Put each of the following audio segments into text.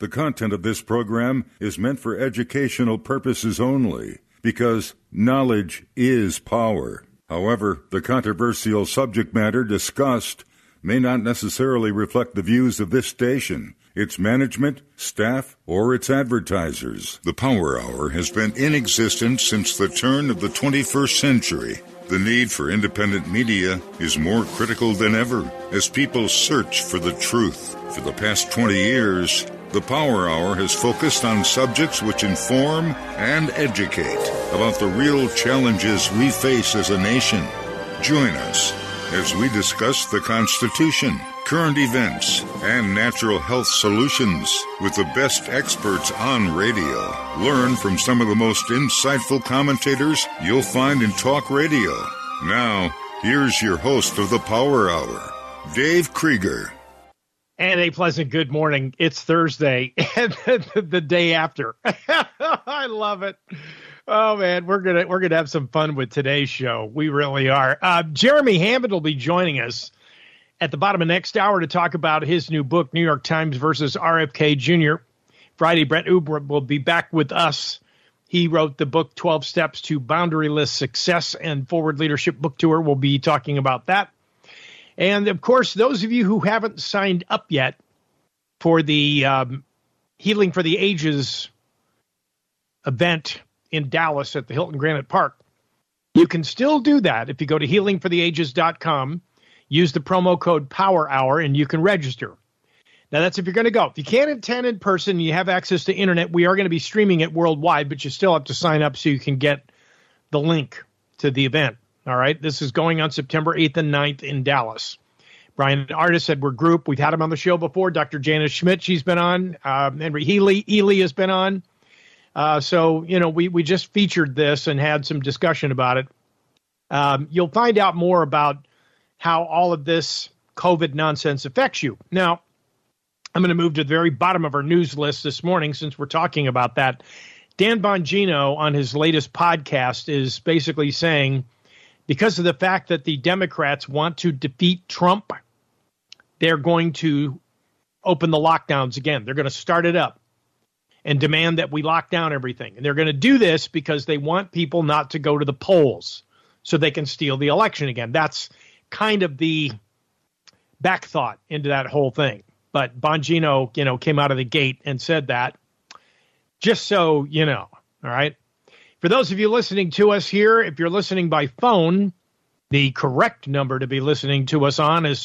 The content of this program is meant for educational purposes only, because knowledge is power. However, the controversial subject matter discussed may not necessarily reflect the views of this station, its management, staff, or its advertisers. The Power Hour has been in existence since the turn of the 21st century. The need for independent media is more critical than ever as people search for the truth. For the past 20 years, the Power Hour has focused on subjects which inform and educate about the real challenges we face as a nation. Join us as we discuss the Constitution, current events, and natural health solutions with the best experts on radio. Learn from some of the most insightful commentators you'll find in talk radio. Now, here's your host of the Power Hour, Dave Krieger. And a pleasant good morning. It's Thursday, and the day after. I love it. Oh man, we're gonna have some fun with today's show. We really are. Jeremy Hammond will be joining us at the bottom of next hour to talk about his new book, New York Times versus RFK Jr. Friday, Brett Uber will be back with us. He wrote the book 12 Steps to Boundaryless Success and Forward Leadership Book Tour. We'll be talking about that. And, of course, those of you who haven't signed up yet for the Healing for the Ages event in Dallas at the Hilton Granite Park, you can still do that if you go to healingfortheages.com, use the promo code POWERHOUR, and you can register. Now, that's if you're going to go. If you can't attend in person and you have access to internet, we are going to be streaming it worldwide, but you still have to sign up so you can get the link to the event. All right, this is going on September 8th and 9th in Dallas. Brian Artis said we're group. We've had him on the show before. Dr. Janice Schmidt, she's been on. Henry Ely has been on. So, you know, we just featured this and had some discussion about it. You'll find out more about how all of this COVID nonsense affects you. Now, I'm going to move to the very bottom of our news list this morning since we're talking about that. Dan Bongino on his latest podcast is basically saying, because of the fact that the Democrats want to defeat Trump, they're going to open the lockdowns again. They're going to start it up and demand that we lock down everything. And they're going to do this because they want people not to go to the polls so they can steal the election again. That's kind of the back thought into that whole thing. But Bongino, you know, came out of the gate and said that, just so you know, all right? For those of you listening to us here, if you're listening by phone, the correct number to be listening to us on is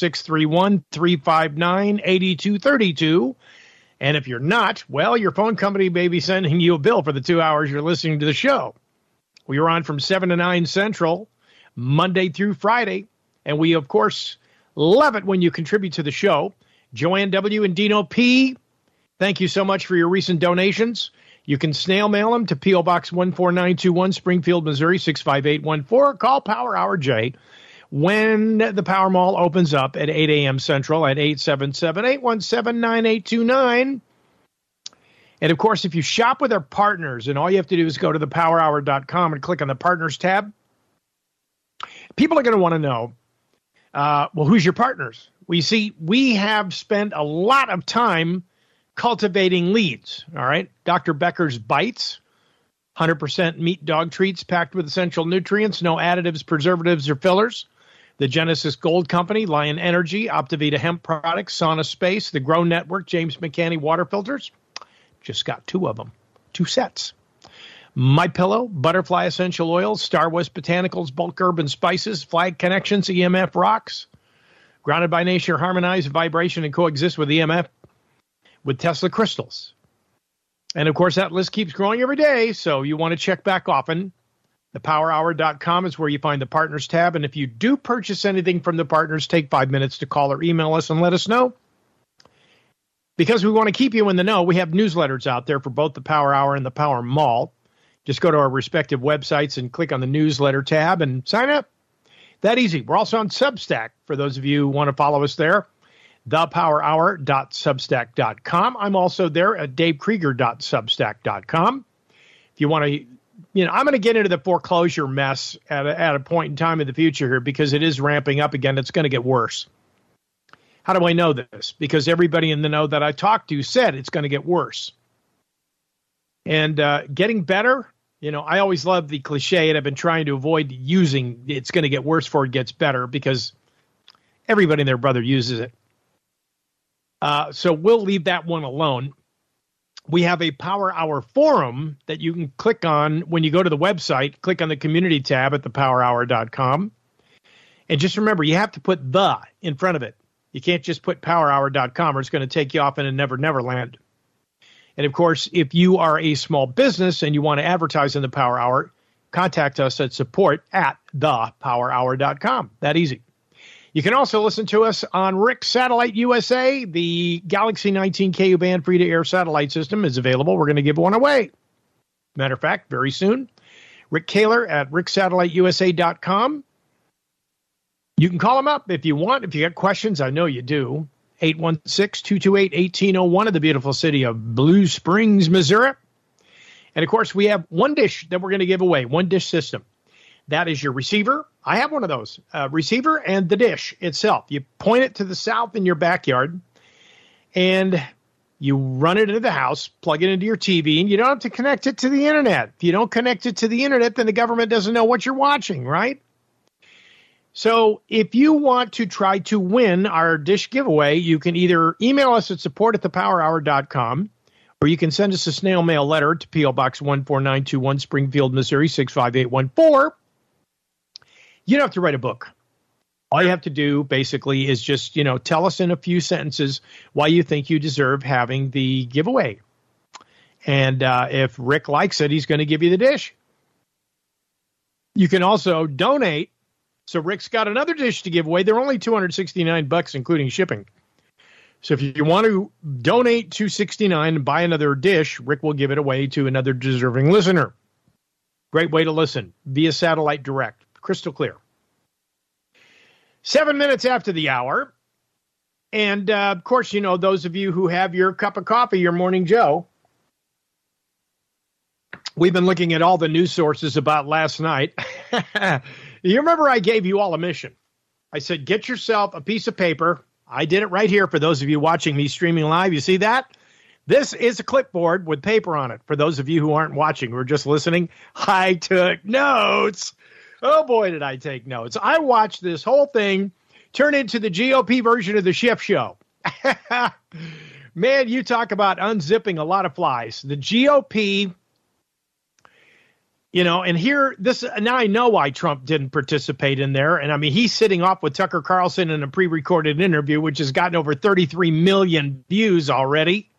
631-359-8232. And if you're not, well, your phone company may be sending you a bill for the 2 hours you're listening to the show. We are on from 7 to 9 Central, Monday through Friday. And we, of course, love it when you contribute to the show. Joanne W. and Dino P., thank you so much for your recent donations. You can snail mail them to P.O. Box 14921, Springfield, Missouri, 65814. Call Power Hour J when the Power Mall opens up at 8 a.m. Central at 877-817-9829. And, of course, if you shop with our partners, and all you have to do is go to thepowerhour.com and click on the Partners tab, people are going to want to know, well, who's your partners? We see we have spent a lot of time cultivating leads, all right? Dr. Becker's Bites, 100% meat dog treats packed with essential nutrients, no additives, preservatives, or fillers. The Genesis Gold Company, Lion Energy, Optivita Hemp Products, Sauna Space, the Grow Network, James McCanney Water Filters. Just got 2 of them, 2 sets. My Pillow, Butterfly Essential Oils, Star West Botanicals, Bulk Urban Spices, Flag Connections, EMF Rocks, Grounded by Nature, harmonize vibration and coexist with EMF, with Tesla crystals. And, of course, that list keeps growing every day, so you want to check back often. Thepowerhour.com is where you find the Partners tab. And if you do purchase anything from the Partners, take 5 minutes to call or email us and let us know. Because we want to keep you in the know, we have newsletters out there for both the Power Hour and the Power Mall. Just go to our respective websites and click on the newsletter tab and sign up. That easy. We're also on Substack for those of you who want to follow us there. thepowerhour.substack.com. I'm also there at davekrieger.substack.com. If you want to, you know, I'm going to get into the foreclosure mess at a point in time in the future here because it is ramping up again. It's going to get worse. How do I know this? Because everybody in the know that I talked to said it's going to get worse. And getting better, I always love the cliche, and I've been trying to avoid using it's going to get worse before it gets better, because everybody and their brother uses it. So we'll leave that one alone. We have a Power Hour forum that you can click on when you go to the website. Click on the community tab at thepowerhour.com. And just remember, you have to put the in front of it. You can't just put powerhour.com, or it's going to take you off in a never land. And, of course, if you are a small business and you want to advertise in the Power Hour, contact us at support@thepowerhour.com. That easy. You can also listen to us on Rick's Satellite USA. The Galaxy 19 KU band free-to-air satellite system is available. We're going to give one away. Matter of fact, very soon. Rick Kaler at ricksatelliteusa.com. You can call him up if you want. If you got questions, I know you do. 816-228-1801 in the beautiful city of Blue Springs, Missouri. And, of course, we have one dish that we're going to give away, one dish system. That is your receiver. I have one of those, receiver and the dish itself. You point it to the south in your backyard, and you run it into the house, plug it into your TV, and you don't have to connect it to the internet. If you don't connect it to the internet, then the government doesn't know what you're watching, right? So if you want to try to win our dish giveaway, you can either email us at support@thepowerhour.com, or you can send us a snail mail letter to P.O. Box 14921, Springfield, Missouri, 65814. You don't have to write a book. All you have to do, basically, is just, tell us in a few sentences why you think you deserve having the giveaway. And if Rick likes it, he's going to give you the dish. You can also donate. So Rick's got another dish to give away. They're only $269, including shipping. So if you want to donate $269 and buy another dish, Rick will give it away to another deserving listener. Great way to listen via satellite direct. Crystal clear. 7 minutes after the hour. And, of course, those of you who have your cup of coffee, your Morning Joe, we've been looking at all the news sources about last night. You remember I gave you all a mission. I said, get yourself a piece of paper. I did it right here for those of you watching me streaming live. You see that? This is a clipboard with paper on it. For those of you who aren't watching, who are just listening, I took notes. Oh, boy, did I take notes. I watched this whole thing turn into the GOP version of the Schiff Show. Man, you talk about unzipping a lot of flies. The GOP... and here, now I know why Trump didn't participate in there. And I mean, he's sitting off with Tucker Carlson in a pre-recorded interview, which has gotten over 33 million views already.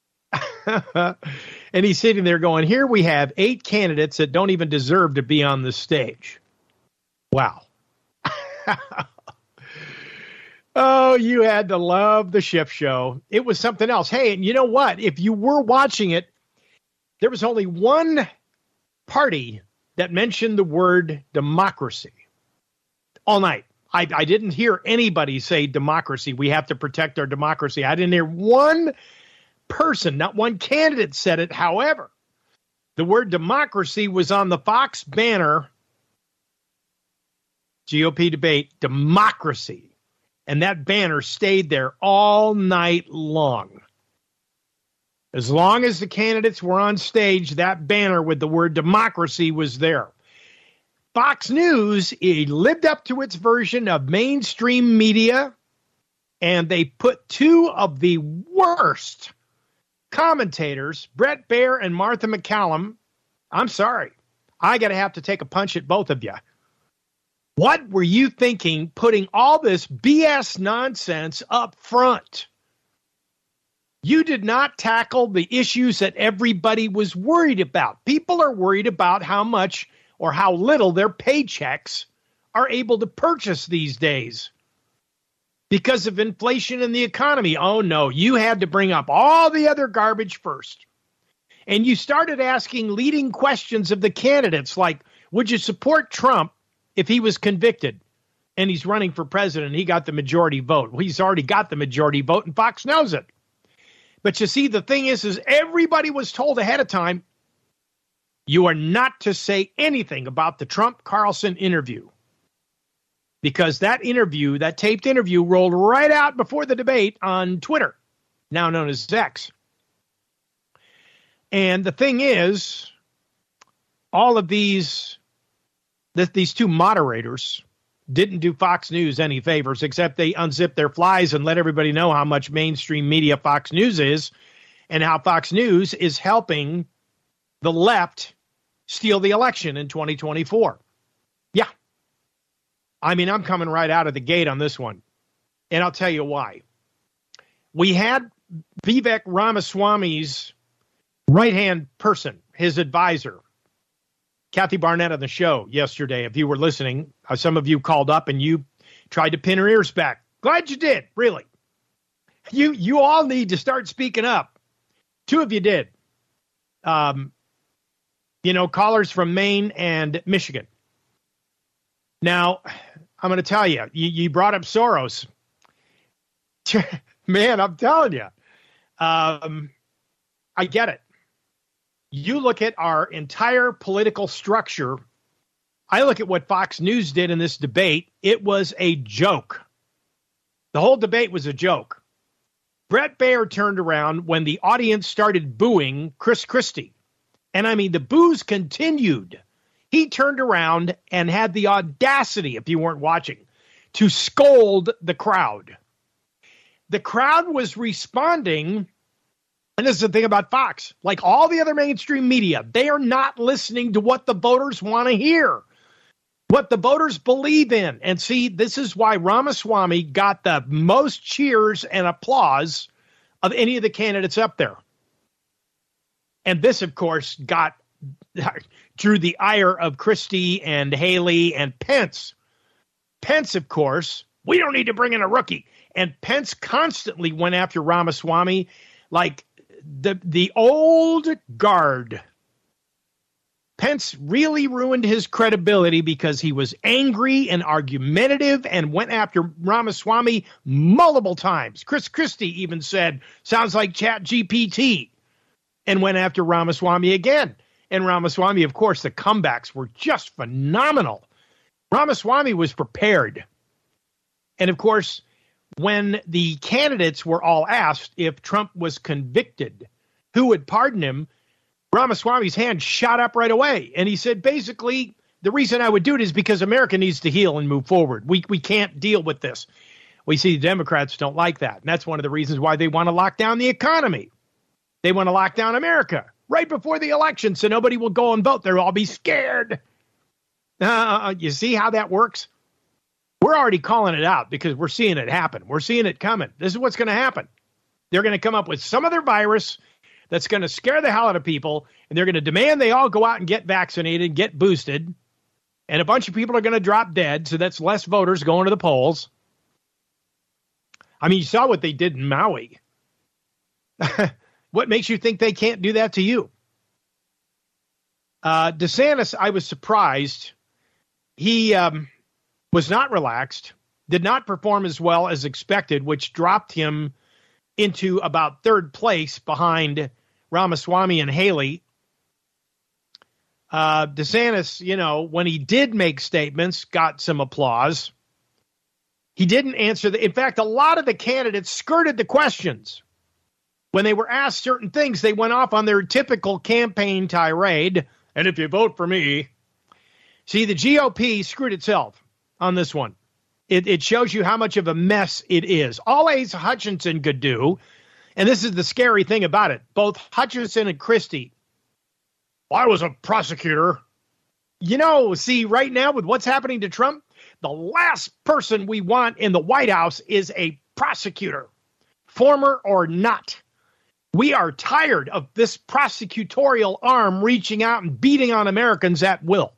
And he's sitting there going, here we have 8 candidates that don't even deserve to be on the stage. Wow. Oh, you had to love the Schiff Show. It was something else. Hey, and you know what? If you were watching it, there was only one party that mentioned the word democracy all night. I didn't hear anybody say democracy. We have to protect our democracy. I didn't hear one person, not one candidate said it. However, the word democracy was on the Fox banner, GOP debate, democracy. And that banner stayed there all night long. As long as the candidates were on stage, that banner with the word democracy was there. Fox News, it lived up to its version of mainstream media, and they put 2 of the worst commentators, Brett Baer and Martha McCallum. I'm sorry. I got to have to take a punch at both of you. What were you thinking putting all this BS nonsense up front? You did not tackle the issues that everybody was worried about. People are worried about how much or how little their paychecks are able to purchase these days because of inflation in the economy. Oh, no, you had to bring up all the other garbage first. And you started asking leading questions of the candidates like, would you support Trump if he was convicted and he's running for president? He got the majority vote. Well, he's already got the majority vote, and Fox knows it. But you see, the thing is everybody was told ahead of time, you are not to say anything about the Trump-Carlson interview because that interview, that taped interview, rolled right out before the debate on Twitter, now known as X. And the thing is, all of these two moderators didn't do Fox News any favors, except they unzipped their flies and let everybody know how much mainstream media Fox News is and how Fox News is helping the left steal the election in 2024. Yeah. I mean, I'm coming right out of the gate on this one, and I'll tell you why. We had Vivek Ramaswamy's right-hand person, his advisor, Kathy Barnett, on the show yesterday. If you were listening, some of you called up and you tried to pin her ears back. Glad you did, really. You all need to start speaking up. Two of you did. Callers from Maine and Michigan. Now, I'm going to tell you, you brought up Soros. Man, I'm telling you. I get it. You look at our entire political structure. I look at what Fox News did in this debate. It was a joke. The whole debate was a joke. Bret Baier turned around when the audience started booing Chris Christie. And I mean, the boos continued. He turned around and had the audacity, if you weren't watching, to scold the crowd. The crowd was responding. And this is the thing about Fox. Like all the other mainstream media, they are not listening to what the voters want to hear, what the voters believe in. And see, this is why Ramaswamy got the most cheers and applause of any of the candidates up there. And this, of course, drew the ire of Christie and Haley and Pence. Pence, of course, we don't need to bring in a rookie. And Pence constantly went after Ramaswamy like the old guard. Pence really ruined his credibility because he was angry and argumentative and went after Ramaswamy multiple times. Chris Christie even said, sounds like ChatGPT, and went after Ramaswamy again. And Ramaswamy, of course, the comebacks were just phenomenal. Ramaswamy was prepared. And of course, when the candidates were all asked if Trump was convicted, who would pardon him, Ramaswamy's hand shot up right away. And he said, basically, the reason I would do it is because America needs to heal and move forward. We can't deal with this. We see the Democrats don't like that. And that's one of the reasons why they want to lock down the economy. They want to lock down America right before the election so nobody will go and vote. They'll all be scared. You see how that works? We're already calling it out because we're seeing it happen. We're seeing it coming. This is what's going to happen. They're going to come up with some other virus that's going to scare the hell out of people, and they're going to demand they all go out and get vaccinated, get boosted, and a bunch of people are going to drop dead, so that's less voters going to the polls. I mean, you saw what they did in Maui. What makes you think they can't do that to you? DeSantis, I was surprised. He was not relaxed, did not perform as well as expected, which dropped him into about third place behind Ramaswamy and Haley. DeSantis, when he did make statements, got some applause. He didn't answer in fact, a lot of the candidates skirted the questions. When they were asked certain things, they went off on their typical campaign tirade. And if you vote for me, see, the GOP screwed itself on this one. It shows you how much of a mess it is. All Asa Hutchinson could do, and this is the scary thing about it, both Hutchinson and Christie. Well, I was a prosecutor. See, right now with what's happening to Trump, the last person we want in the White House is a prosecutor, former or not. We are tired of this prosecutorial arm reaching out and beating on Americans at will.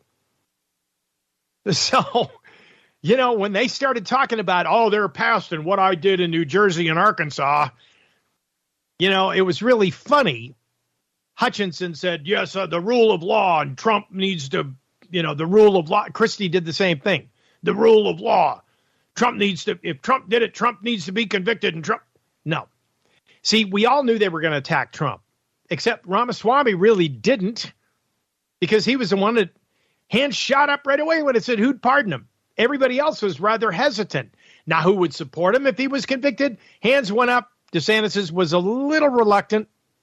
So, when they started talking about, their past and what I did in New Jersey and Arkansas, it was really funny. Hutchinson said, yes, the rule of law, and Trump needs to, the rule of law. Christie did the same thing. The rule of law. If Trump did it, Trump needs to be convicted. And Trump, no. See, we all knew they were going to attack Trump, except Ramaswamy really didn't, because he was the one that hand shot up right away when it said who'd pardon him. Everybody else was rather hesitant. Now, who would support him if he was convicted? Hands went up. DeSantis was a little reluctant.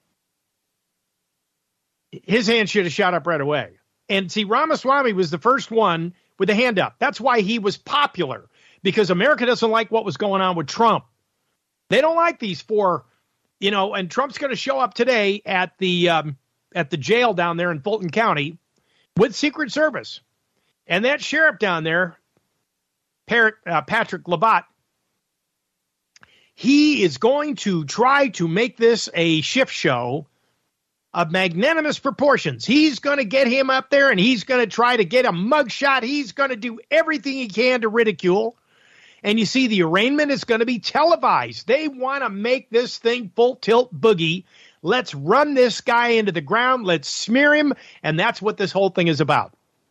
His hand should have shot up right away. And see, Ramaswamy was the first one with a hand up. That's why he was popular, because America doesn't like what was going on with Trump. They don't like these four, and Trump's going to show up today at the jail down there in Fulton County with Secret Service. And that sheriff down there, Patrick Labatt, he is going to try to make this a shift show of magnanimous proportions. He's going to get him up there, and he's going to try to get a mugshot. He's going to do everything he can to ridicule. And you see, the arraignment is going to be televised. They want to make this thing full tilt boogie. Let's run this guy into the ground. Let's smear him. And that's what this whole thing is about.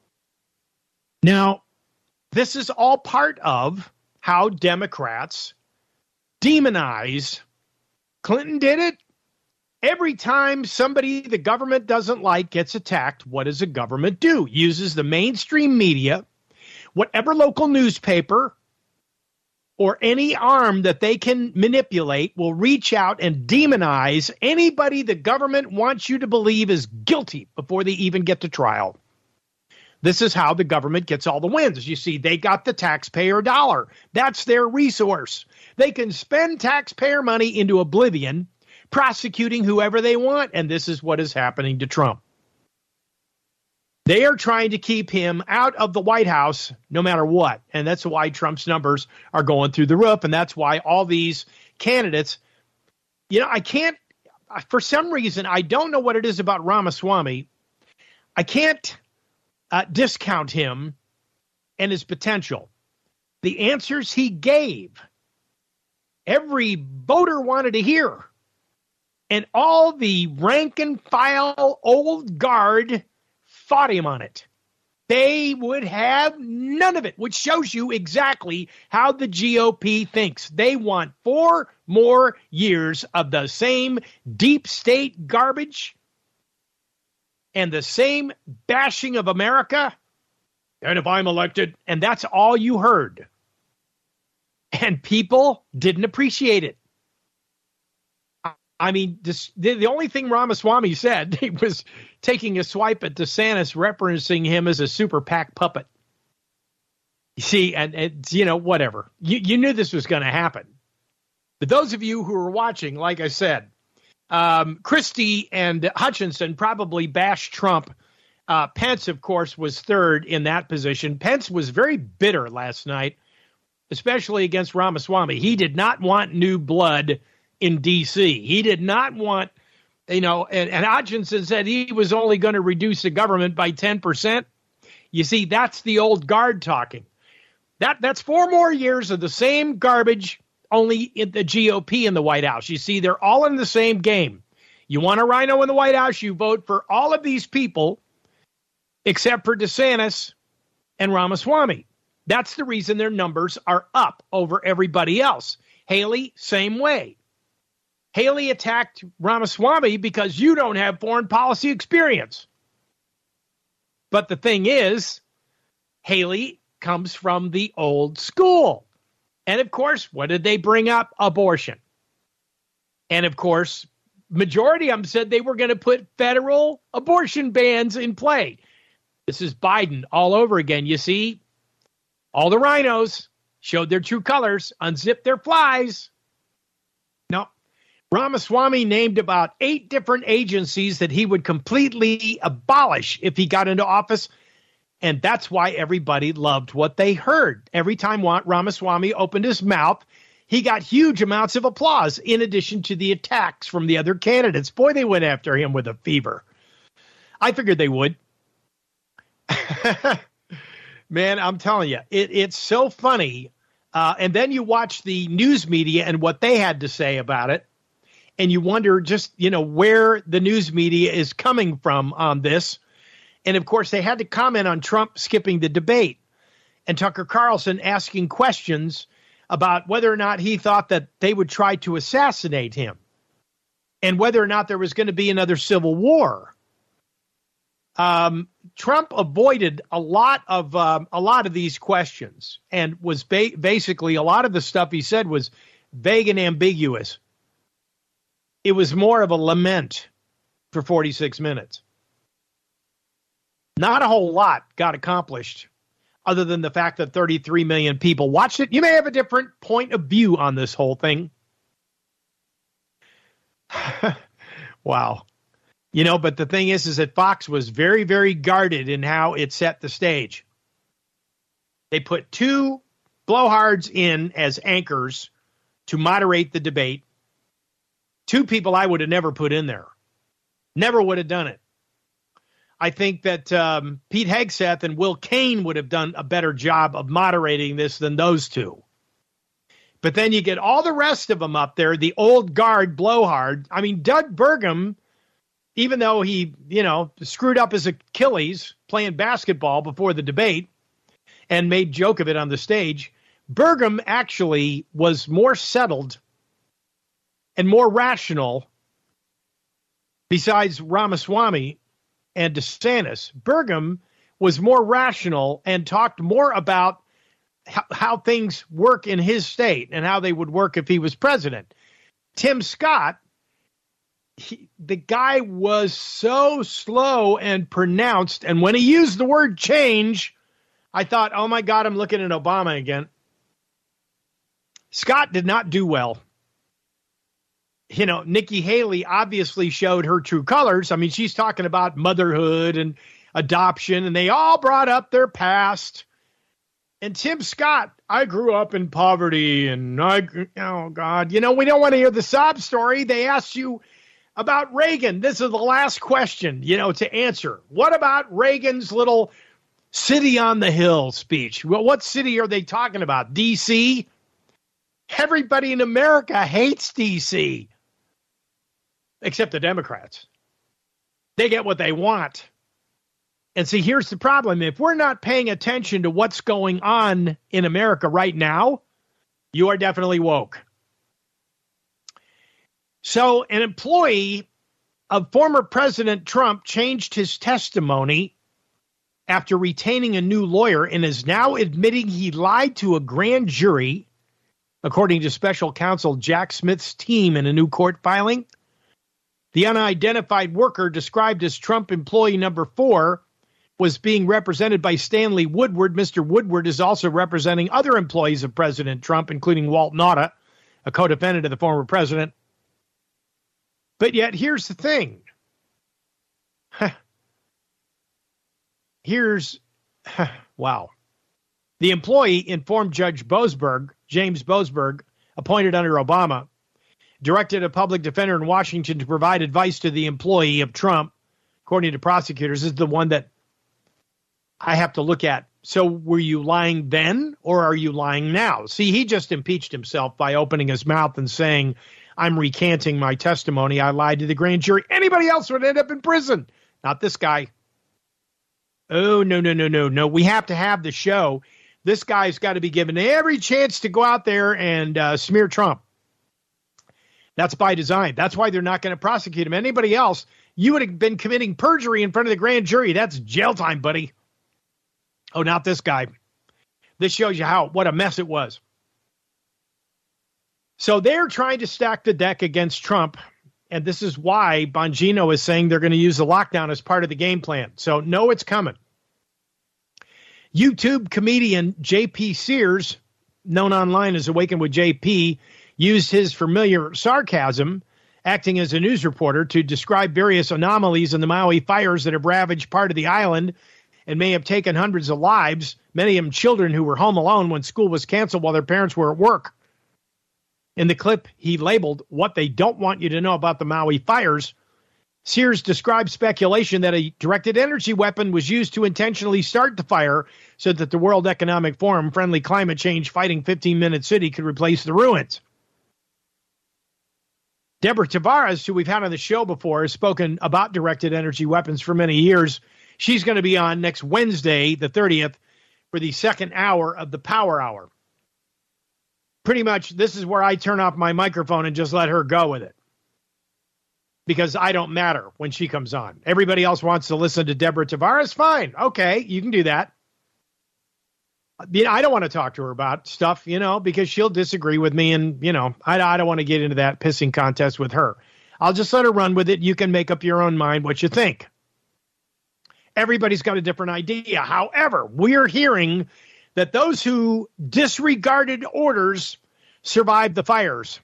Now, this is all part of how Democrats demonize. Clinton did it. Every time somebody the government doesn't like gets attacked, what does the government do? Uses the mainstream media, whatever local newspaper, or any arm that they can manipulate will reach out and demonize anybody the government wants you to believe is guilty before they even get to trial. This is how the government gets all the wins. You see, they got the taxpayer dollar. That's their resource. They can spend taxpayer money into oblivion, prosecuting whoever they want, and this is what is happening to Trump. They are trying to keep him out of the White House no matter what, and that's why Trump's numbers are going through the roof, and that's why all these candidates, I can't, for some reason, I don't know what it is about Ramaswamy. I can't discount him and his potential. The answers he gave, every voter wanted to hear. And all the rank and file old guard fought him on it. They would have none of it, which shows you exactly how the GOP thinks. They want 4 more years of the same deep state garbage and the same bashing of America. And if I'm elected, and that's all you heard. And people didn't appreciate it. I mean, the only thing Ramaswamy said, he was taking a swipe at DeSantis, referencing him as a super PAC puppet. You see, and whatever. You knew this was going to happen. But those of you who are watching, like I said, Christie and Hutchinson probably bashed Trump. Pence, of course, was third in that position. Pence was very bitter last night, especially against Ramaswamy. He did not want new blood in D.C. He did not want, and Hutchinson said he was only going to reduce the government by 10%. You see, that's the old guard talking. That's 4 more years of the same garbage, only in the GOP in the White House. You see, they're all in the same game. You want a rhino in the White House, you vote for all of these people, except for DeSantis and Ramaswamy. That's the reason their numbers are up over everybody else. Haley, same way. Haley attacked Ramaswamy because you don't have foreign policy experience. But the thing is, Haley comes from the old school. And of course, what did they bring up? Abortion. And of course, majority of them said they were going to put federal abortion bans in play. This is Biden all over again. You see, all the rhinos showed their true colors, unzipped their flies. No. Ramaswamy named about 8 different agencies that he would completely abolish if he got into office. And that's why everybody loved what they heard. Every time Ramaswamy opened his mouth, he got huge amounts of applause, in addition to the attacks from the other candidates. Boy, they went after him with a fever. I figured they would. Man, I'm telling you, it's so funny. And then you watch the news media and what they had to say about it. And you wonder just, where the news media is coming from on this. And, of course, they had to comment on Trump skipping the debate and Tucker Carlson asking questions about whether or not he thought that they would try to assassinate him and whether or not there was going to be another civil war. Trump avoided a lot of these questions, and was basically a lot of the stuff he said was vague and ambiguous. It was more of a lament for 46 minutes. Not a whole lot got accomplished, other than the fact that 33 million people watched it. You may have a different point of view on this whole thing. Wow. But the thing is that Fox was very, very guarded in how it set the stage. They put two blowhards in as anchors to moderate the debate. Two people I would have never put in there. Never would have done it. I think that Pete Hegseth and Will Cain would have done a better job of moderating this than those two. But then you get all the rest of them up there, the old guard blowhard. I mean, Doug Burgum, even though he, screwed up his Achilles playing basketball before the debate and made joke of it on the stage, Burgum actually was more settled and more rational, besides Ramaswamy and DeSantis. Burgum was more rational and talked more about how things work in his state and how they would work if he was president. Tim Scott, the guy was so slow and pronounced, and when he used the word change, I thought, oh my God, I'm looking at Obama again. Scott did not do well. Nikki Haley obviously showed her true colors. I mean, she's talking about motherhood and adoption, and they all brought up their past. And Tim Scott, I grew up in poverty, and oh God, we don't want to hear the sob story. They asked you about Reagan. This is the last question, to answer. What about Reagan's little city on the hill speech? Well, what city are they talking about? D.C.? Everybody in America hates D.C., except the Democrats. They get what they want. And see, here's the problem. If we're not paying attention to what's going on in America right now, you are definitely woke. So an employee of former President Trump changed his testimony after retaining a new lawyer and is now admitting he lied to a grand jury, according to special counsel Jack Smith's team in a new court filing. The unidentified worker, described as Trump employee number 4, was being represented by Stanley Woodward. Mr. Woodward is also representing other employees of President Trump, including Walt Nauta, a co-defendant of the former president. But yet, here's the thing. Wow. The employee informed Judge Boasberg, James Boasberg, appointed under Obama, directed a public defender in Washington to provide advice to the employee of Trump, according to prosecutors. This is the one that I have to look at. So were you lying then, or are you lying now? See, he just impeached himself by opening his mouth and saying, I'm recanting my testimony. I lied to the grand jury. Anybody else would end up in prison. Not this guy. Oh, no. We have to have the show. This guy's got to be given every chance to go out there and smear Trump. That's by design. That's why they're not going to prosecute him. Anybody else, you would have been committing perjury in front of the grand jury. That's jail time, buddy. Oh, not this guy. This shows you what a mess it was. So they're trying to stack the deck against Trump, and this is why Bongino is saying they're going to use the lockdown as part of the game plan. So no, it's coming. YouTube comedian JP Sears, known online as Awaken with JP, used his familiar sarcasm, acting as a news reporter, to describe various anomalies in the Maui fires that have ravaged part of the island and may have taken hundreds of lives, many of them children who were home alone when school was canceled while their parents were at work. In the clip he labeled "What They Don't Want You to Know About the Maui Fires," Sears described speculation that a directed energy weapon was used to intentionally start the fire so that the World Economic Forum friendly climate change fighting 15-minute city could replace the ruins. Deborah Tavares, who we've had on the show before, has spoken about directed energy weapons for many years. She's going to be on next Wednesday, the 30th, for the second hour of the Power Hour. Pretty much, this is where I turn off my microphone and just let her go with it. because I don't matter when she comes on. Everybody else wants to listen to Deborah Tavares. Fine. Okay, you can do that. I don't want to talk to her about stuff, because she'll disagree with me. And, I don't want to get into that pissing contest with her. I'll just let her run with it. You can make up your own mind what you think. Everybody's got a different idea. However, we're hearing that those who disregarded orders survived the fires.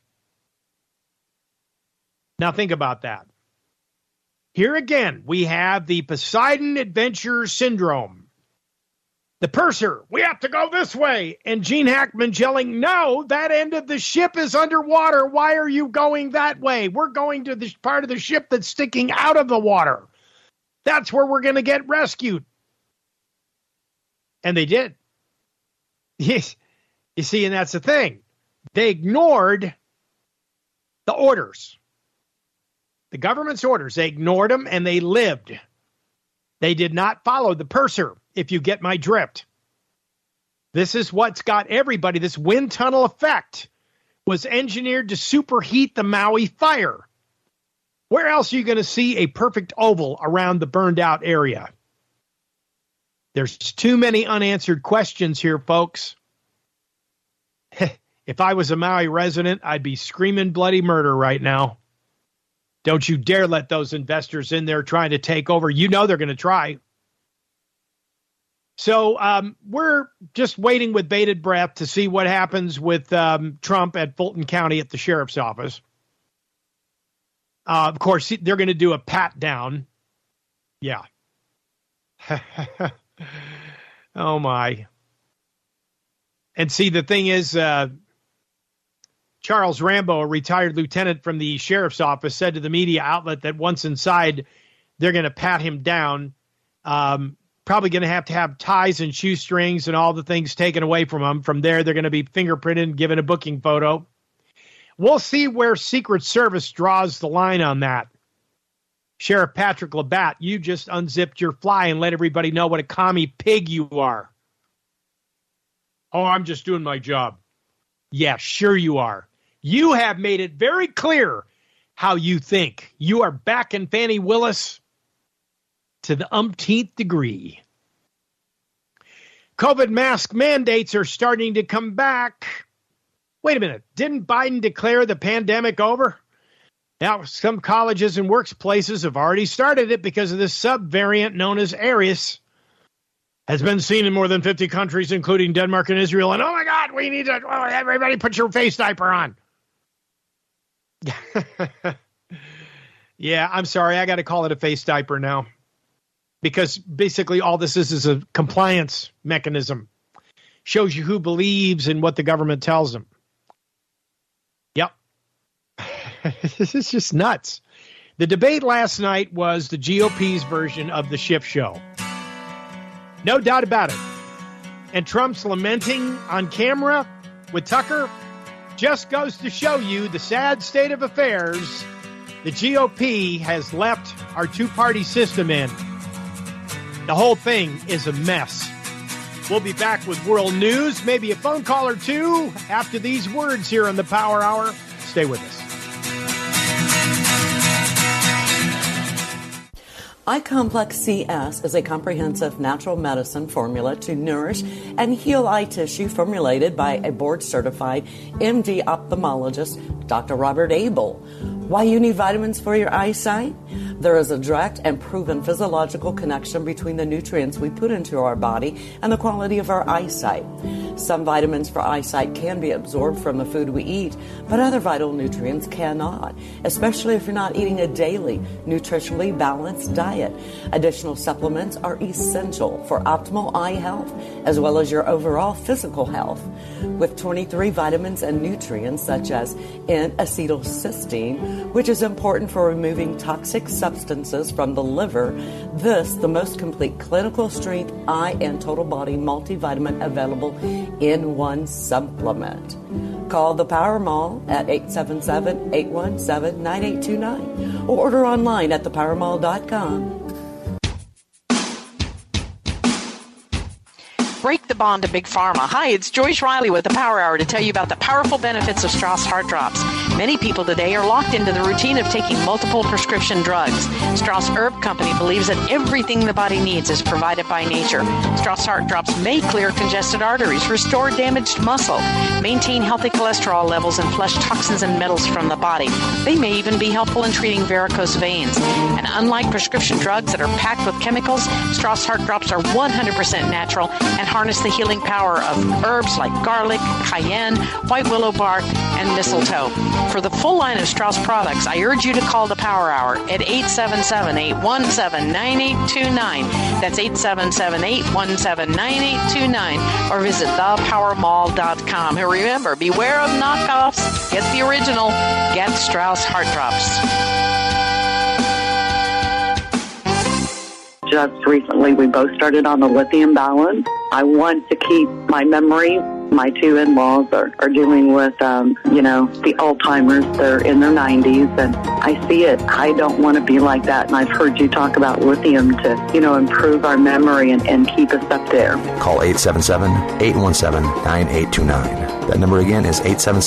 Now think about that. Here again, we have the Poseidon Adventure Syndrome. The purser, we have to go this way. And Gene Hackman yelling, no, that end of the ship is underwater. Why are you going that way? We're going to the part of the ship that's sticking out of the water. That's where we're going to get rescued. And they did. Yes. You see, and that's the thing. They ignored the orders. The government's orders. They ignored them and they lived. They did not follow the purser, if you get my drift. This is what's got everybody. This wind tunnel effect was engineered to superheat the Maui fire. Where else are you going to see a perfect oval around the burned out area? There's too many unanswered questions here, folks. If I was a Maui resident, I'd be screaming bloody murder right now. Don't you dare let those investors in there trying to take over. You know they're going to try. So we're just waiting with bated breath to see what happens with Trump at Fulton County at the sheriff's office. Of course, they're going to do a pat down. Yeah. Oh, my. And see, the thing is, Charles Rambo, a retired lieutenant from the sheriff's office, said to the media outlet that once inside, they're going to pat him down. Probably going to have ties and shoestrings and all the things taken away from him. From there, they're going to be fingerprinted and given a booking photo. We'll see where Secret Service draws the line on that. Sheriff Patrick Labatt, you just unzipped your fly and let everybody know what a commie pig you are. Oh, I'm just doing my job. Yeah, sure you are. You have made it very clear how you think. You are backing Fannie Willis to the umpteenth degree. COVID mask mandates are starting to come back. Wait a minute. Didn't Biden declare the pandemic over? Now, some colleges and workplaces have already started it because of this subvariant known as Aries. Has been seen in more than 50 countries, including Denmark and Israel. And, oh, my God, we need to everybody put your face diaper on. Yeah, I'm sorry. I got to call it a face diaper now. Because basically all this is a compliance mechanism. Shows you who believes in what the government tells them. Yep. This is just nuts. The debate last night was the GOP's version of the Schiff Show. No doubt about it. And Trump's lamenting on camera with Tucker just goes to show you the sad state of affairs the GOP has left our two-party system in. The whole thing is a mess. We'll be back with world news, maybe a phone call or two after these words here on the Power Hour. Stay with us. iComplex CS is a comprehensive natural medicine formula to nourish and heal eye tissue formulated by a board-certified MD ophthalmologist, Dr. Robert Abel. Why you need vitamins for your eyesight? There is a direct and proven physiological connection between the nutrients we put into our body and the quality of our eyesight. Some vitamins for eyesight can be absorbed from the food we eat, but other vital nutrients cannot, especially if you're not eating a daily, nutritionally balanced diet. Additional supplements are essential for optimal eye health, as well as your overall physical health. With 23 vitamins and nutrients, such as N-acetylcysteine, which is important for removing toxic substances from the liver, this, the most complete clinical strength eye and total body multivitamin available in one supplement. Call the Power Mall at 877-817-9829 or order online at thepowermall.com. Break the bond to Big Pharma. Hi, it's Joyce Riley with the Power Hour to tell you about the powerful benefits of Strauss Heart Drops. Many people today are locked into the routine of taking multiple prescription drugs. Strauss Herb Company believes that everything the body needs is provided by nature. Strauss Heart Drops may clear congested arteries, restore damaged muscle, maintain healthy cholesterol levels, and flush toxins and metals from the body. They may even be helpful in treating varicose veins. And unlike prescription drugs that are packed with chemicals, Strauss Heart Drops are 100% natural and harness the healing power of herbs like garlic, cayenne, white willow bark, and mistletoe. For the full line of Strauss products, I urge you to call the Power Hour at 877-817-9829. That's 877-817-9829. Or visit thepowermall.com. And remember, beware of knockoffs. Get the original. Get Strauss Heart Drops. Just recently, we both started on the lithium balance. I want to keep my memory. My two in-laws are dealing with, the Alzheimer's. They're in their 90s, and I see it. I don't want to be like that, and I've heard you talk about lithium to, improve our memory and keep us up there. Call 877-817-9829. That number again is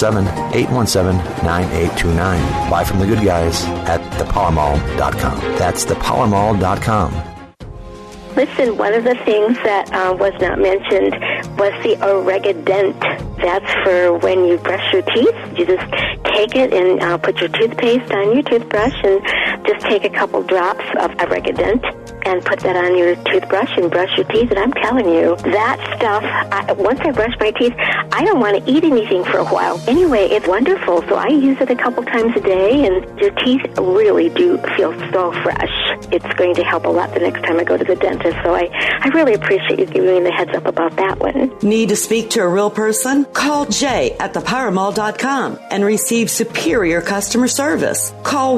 877-817-9829. Buy from the good guys at thepowermall.com. That's thepowermall.com. Listen, one of the things that was not mentioned was the Oregadent. That's for when you brush your teeth. You just take it and put your toothpaste on your toothbrush and just take a couple drops of Oregadent and put that on your toothbrush and brush your teeth. And I'm telling you, that stuff, once I brush my teeth, I don't want to eat anything for a while. Anyway, it's wonderful. So I use it a couple times a day, and your teeth really do feel so fresh. It's going to help a lot the next time I go to the dentist. So I really appreciate you giving me the heads up about that one. Need to speak to a real person? Call Jay at thepowermall.com and receive superior customer service. Call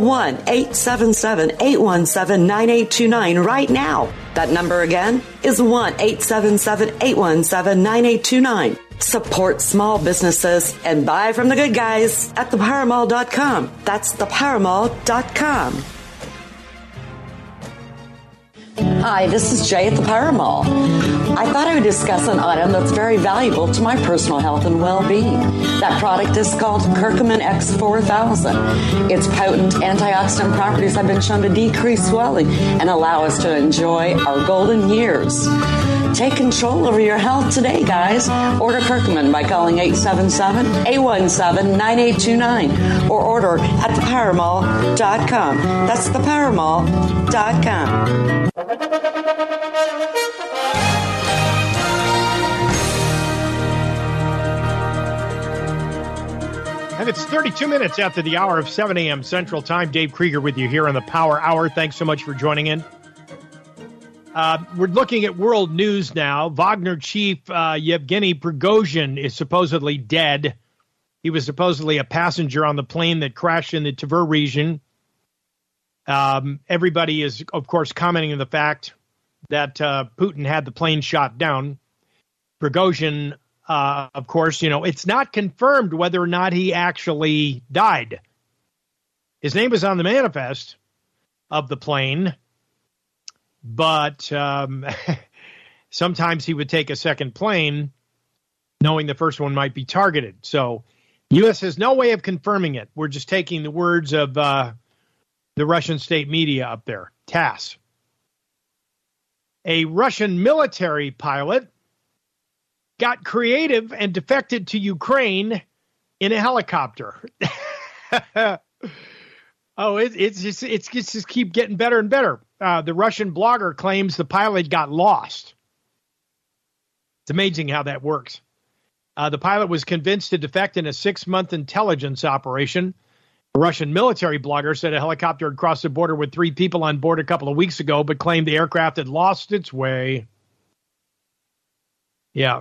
1-877-817-9829 right now. That number again is 1-877-817-9829. Support small businesses and buy from the good guys at thepowermall.com. That's thepowermall.com. Hi, this is Jay at the Power Mall. I thought I would discuss an item that's very valuable to my personal health and well-being. That product is called Curcumin X4000. Its potent antioxidant properties have been shown to decrease swelling and allow us to enjoy our golden years. Take control over your health today, guys. Order Curcumin by calling 877-817-9829 or order at thepowermall.com. That's thepowermall.com. And it's 32 minutes after the hour of 7 a.m. Central Time. Dave Krieger with you here on the Power Hour. Thanks so much for joining in. We're looking at world news now. Wagner chief Yevgeny Prigozhin is supposedly dead. He was supposedly a passenger on the plane that crashed in the Tver region. Everybody is, of course, commenting on the fact that Putin had the plane shot down. Prigozhin, of course, it's not confirmed whether or not he actually died. His name is on the manifest of the plane, but sometimes he would take a second plane knowing the first one might be targeted. So U.S. has no way of confirming it. We're just taking the words of the Russian state media up there, TASS. A Russian military pilot got creative and defected to Ukraine in a helicopter. It's just keep getting better and better. The Russian blogger claims the pilot got lost. It's amazing how that works. The pilot was convinced to defect in a 6-month intelligence operation. A Russian military blogger said a helicopter had crossed the border with 3 people on board a couple of weeks ago, but claimed the aircraft had lost its way. Yeah.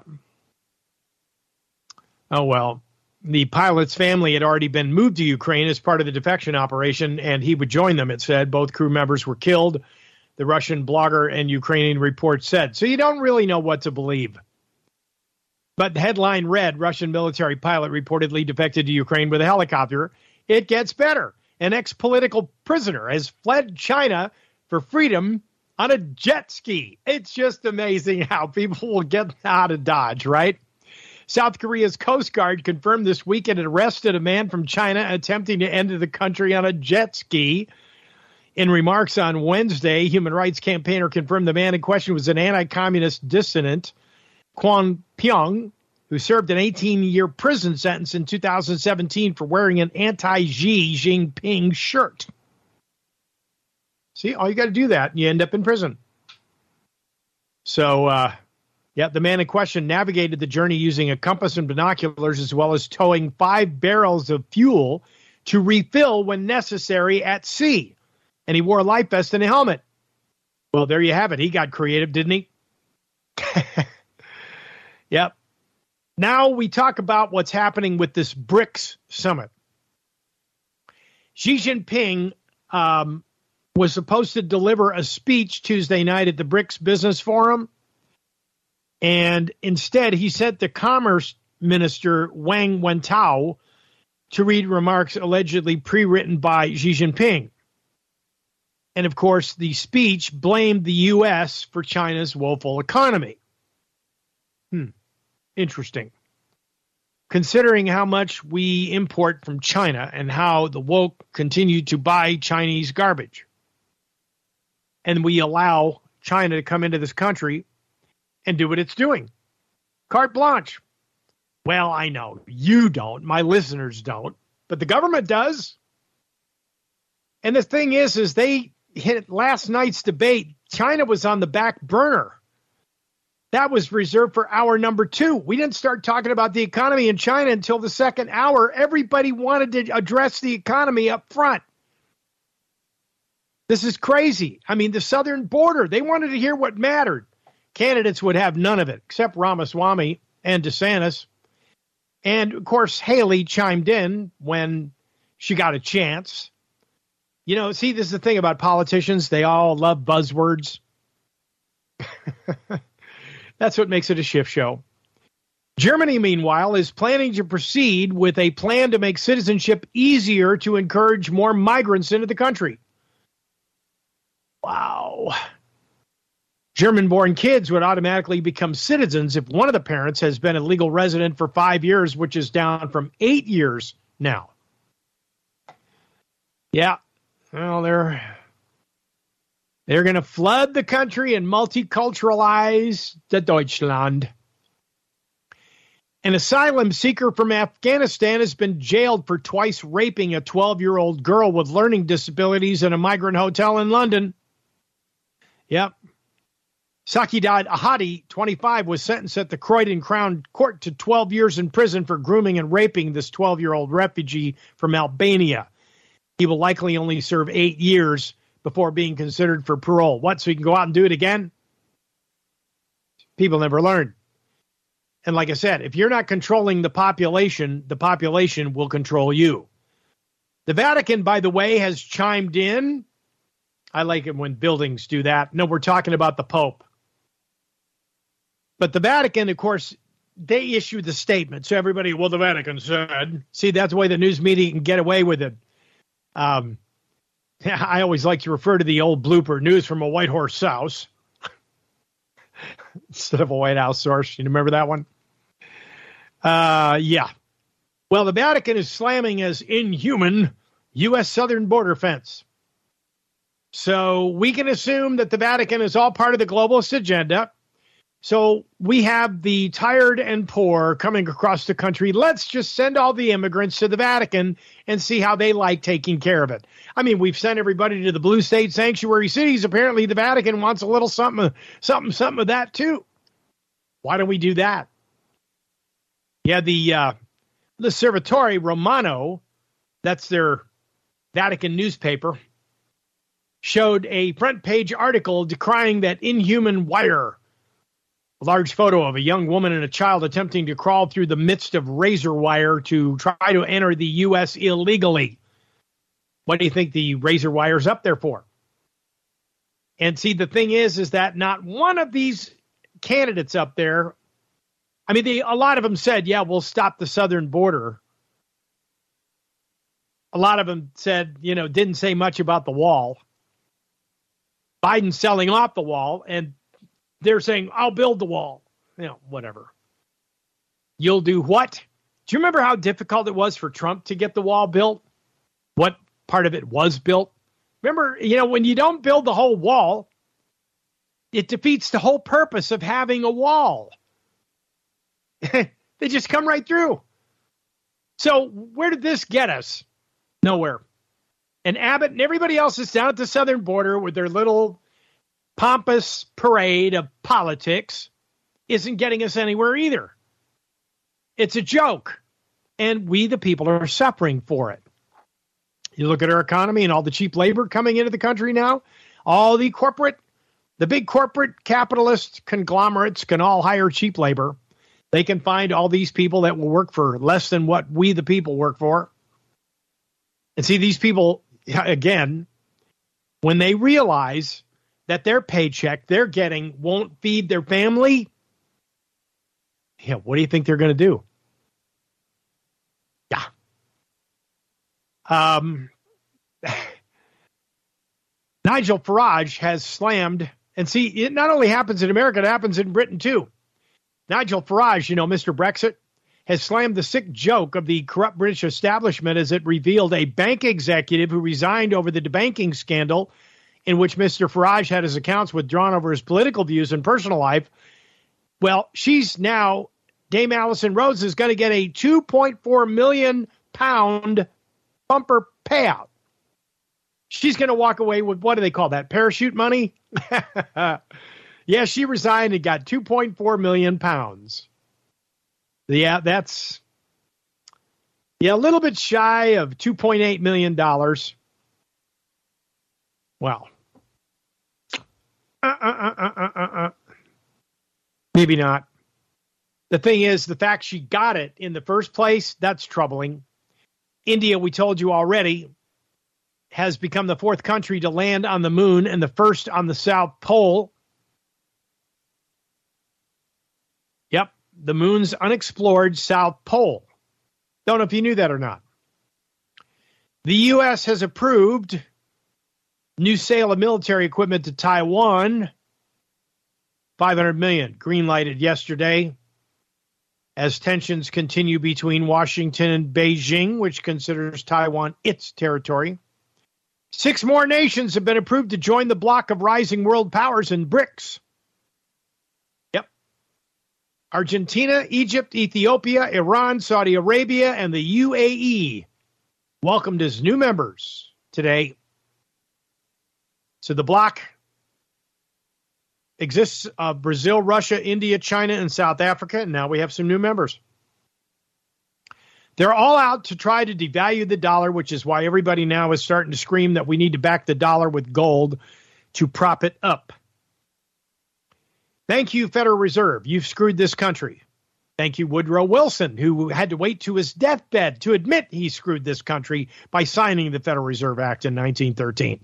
Oh, well. The pilot's family had already been moved to Ukraine as part of the defection operation, and he would join them, it said. Both crew members were killed, the Russian blogger and Ukrainian report said. So you don't really know what to believe. But the headline read, Russian military pilot reportedly defected to Ukraine with a helicopter. It gets better. An ex-political prisoner has fled China for freedom on a jet ski. It's just amazing how people will get out of Dodge, right? South Korea's Coast Guard confirmed this weekend it arrested a man from China attempting to enter the country on a jet ski. In remarks on Wednesday, Human Rights campaigner confirmed the man in question was an anti-communist dissident, Kwon Pyong, who served an 18-year prison sentence in 2017 for wearing an anti-Xi Jinping shirt. See, all you got to do that, and you end up in prison. So, the man in question navigated the journey using a compass and binoculars, as well as towing 5 barrels of fuel to refill when necessary at sea. And he wore a life vest and a helmet. Well, there you have it. He got creative, didn't he? Yep. Now we talk about what's happening with this BRICS summit. Xi Jinping was supposed to deliver a speech Tuesday night at the BRICS Business Forum. And instead, he sent the Commerce Minister Wang Wentao to read remarks allegedly pre-written by Xi Jinping. And, of course, the speech blamed the U.S. for China's woeful economy. Interesting. Considering how much we import from China and how the woke continue to buy Chinese garbage. And we allow China to come into this country and do what it's doing. Carte blanche. Well, I know you don't. My listeners don't. But the government does. And the thing is they hit last night's debate. China was on the back burner. That was reserved for hour number 2. We didn't start talking about the economy in China until the second hour. Everybody wanted to address the economy up front. This is crazy. I mean, the southern border, they wanted to hear what mattered. Candidates would have none of it, except Ramaswamy and DeSantis. And, of course, Haley chimed in when she got a chance. You know, see, this is the thing about politicians. They all love buzzwords. That's what makes it a shift show. Germany, meanwhile, is planning to proceed with a plan to make citizenship easier to encourage more migrants into the country. Wow. German-born kids would automatically become citizens if one of the parents has been a legal resident for 5 years, which is down from 8 years now. Yeah. Well, they're going to flood the country and multiculturalize the Deutschland. An asylum seeker from Afghanistan has been jailed for twice raping a 12-year-old girl with learning disabilities in a migrant hotel in London. Yep. Sakidat Ahadi, 25, was sentenced at the Croydon Crown Court to 12 years in prison for grooming and raping this 12-year-old refugee from Albania. He will likely only serve 8 years before being considered for parole. What, so he can go out and do it again? People never learn. And like I said, if you're not controlling the population will control you. The Vatican, by the way, has chimed in. I like it when buildings do that. No, we're talking about the Pope. But the Vatican, of course, they issued the statement. So everybody, well, the Vatican said. See, that's the way the news media can get away with it. I always like to refer to the old blooper, news from a White Horse House. Instead of a White House source. You remember that one? Yeah. Well, the Vatican is slamming as inhuman U.S. southern border fence. So we can assume that the Vatican is all part of the globalist agenda. So we have the tired and poor coming across the country. Let's just send all the immigrants to the Vatican and see how they like taking care of it. I mean, we've sent everybody to the blue state sanctuary cities. Apparently the Vatican wants a little something of that too. Why don't we do that? Yeah, the L'Osservatore Romano, that's their Vatican newspaper, showed a front page article decrying that inhuman wire. A large photo of a young woman and a child attempting to crawl through the midst of razor wire to try to enter the U.S. illegally. What do you think the razor wire's up there for? And see, the thing is that not one of these candidates up there, I mean, a lot of them said, yeah, we'll stop the southern border. A lot of them said, didn't say much about the wall. Biden's selling off the wall, and they're saying, I'll build the wall. Whatever. You'll do what? Do you remember how difficult it was for Trump to get the wall built? What part of it was built? Remember, when you don't build the whole wall, it defeats the whole purpose of having a wall. They just come right through. So where did this get us? Nowhere. And Abbott and everybody else is down at the southern border with their little pompous parade of politics isn't getting us anywhere either. It's a joke. And we, the people, are suffering for it. You look at our economy and all the cheap labor coming into the country now, all the big corporate capitalist conglomerates can all hire cheap labor. They can find all these people that will work for less than what we, the people, work for. And see, these people, again, when they realize that their paycheck they're getting won't feed their family, what do you think they're going to do? Nigel Farage has slammed, and see, it not only happens in America, it happens in Britain too. Nigel Farage, Mr. Brexit, has slammed the sick joke of the corrupt British establishment as it revealed a bank executive who resigned over the debanking scandal in which Mr. Farage had his accounts withdrawn over his political views and personal life. Well, she's now, Dame Alison Rhodes is going to get a £2.4 million bumper payout. She's going to walk away with, what do they call that, parachute money? Yeah, she resigned and got £2.4 million. Yeah, that's a little bit shy of $2.8 million. Well, maybe not. The thing is, the fact she got it in the first place, that's troubling. India, we told you already, has become the fourth country to land on the moon and the first on the South Pole. Yep, the moon's unexplored South Pole. Don't know if you knew that or not. The U.S. has approved new sale of military equipment to Taiwan. $500 million, green-lighted yesterday, as tensions continue between Washington and Beijing, which considers Taiwan its territory. 6 more nations have been approved to join the bloc of rising world powers in BRICS. Yep. Argentina, Egypt, Ethiopia, Iran, Saudi Arabia, and the UAE welcomed as new members today. So the bloc exists of Brazil, Russia, India, China, and South Africa, and now we have some new members. They're all out to try to devalue the dollar, which is why everybody now is starting to scream that we need to back the dollar with gold to prop it up. Thank you, Federal Reserve. You've screwed this country. Thank you, Woodrow Wilson, who had to wait to his deathbed to admit he screwed this country by signing the Federal Reserve Act in 1913.